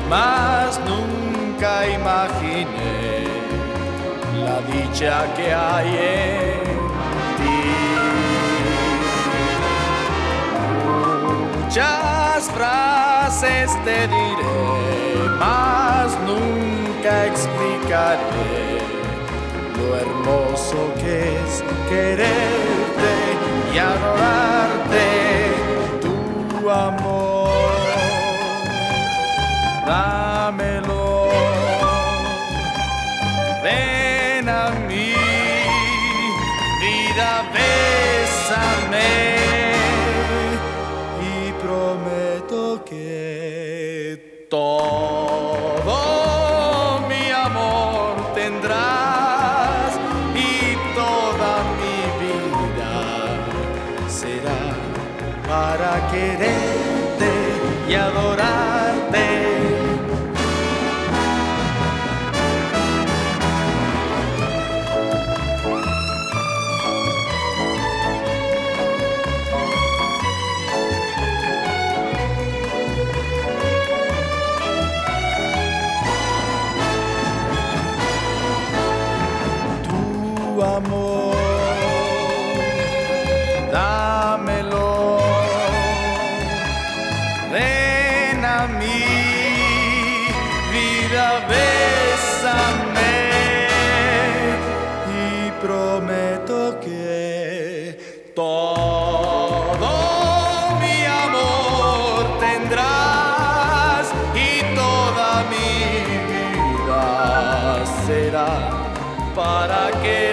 mas nunca imaginé la dicha que hay en ti. Muchas frases te diré, mas nunca explicaré lo hermoso que es quererte y adorarte, tu amor. Dámelo, ven a mí, vida, bésame y prometo que todo mi amor tendrás y toda mi vida será para quererte y adorarte. Tu amor, dámelo, ven a mí, vida, bésame y prometo que todo mi amor tendrás y toda mi vida será para que